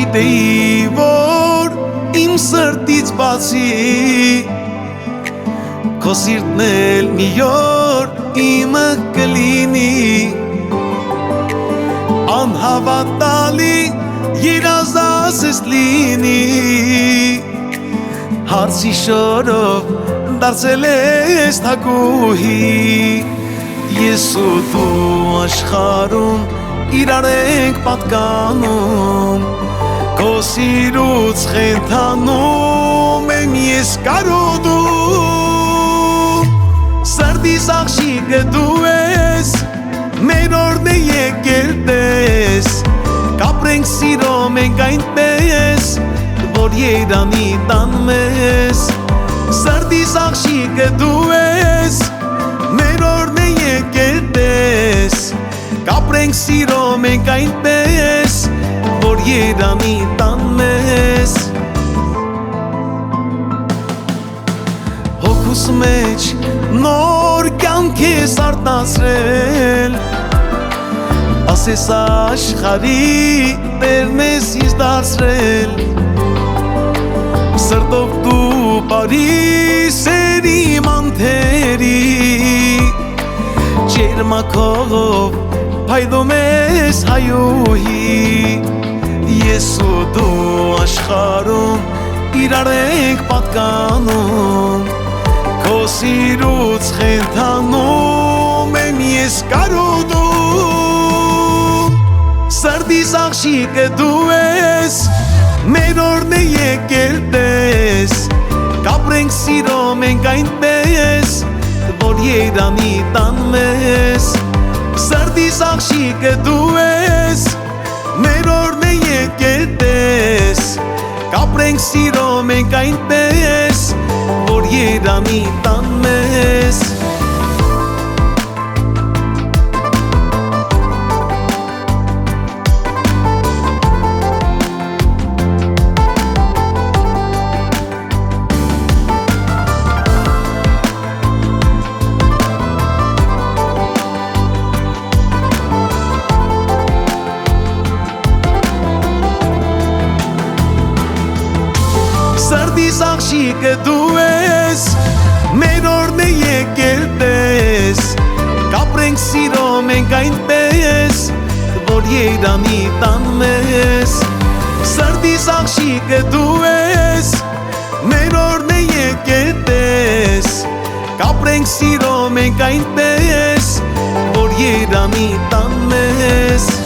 Չգիտեի, որ իմ սրտից բացի Քո սիրտն էլ մի օր իմը կլինի Անհավատալի երազած ես լինի Հարցի շորով դարձել ես թագուհի Ես ու դու աշխարհում իրար ենք պատկանում Քո սիրուց խենթանում եմ ես կարո դու Սրտիս աղջիկը դու ես Մեր օրն է եկել տես Կապրենք սիրո մենք այնպես Որ երանի տան մեզ Սրտիս աղջիկը դու ես Մեր օրն է եկել տես Կապրենք սիրո մենք այնպես Որ երանի տան մեզ Հոգուս մեջ նոր կյանք ես արտացրել Ասես աշխարհի տերն ես ինձ դարձրել Սրտով դու բարիս էր իմ անթերի Ջերմաքով փայլում ես հայուհի Ես ու դու աշխարհում իրար ենք պատկանում Քո սիրուց խենթանում եմ ես կարո դու Սրտիս աղջիկը դու ես Մեր օրն է եկել տես Կապրենք սիրո մենք այնպես Որ երանի տան մեզ Սրտիս աղջիկը դու ես Մեր օրն է եկել տես Կապրենք սիրո մենք այնպես Որ երանի տան մեզ Սրտիս աղջիկը դու ես Մեր օրն է եկել տես Կապրենք սիրո մենք այնպես Որ երանի տան մեզ Սրտիս աղջիկը դու ես Մեր օրն է եկել տես Կապրենք սիրո մենք այնպես Որ երանի տան մեզ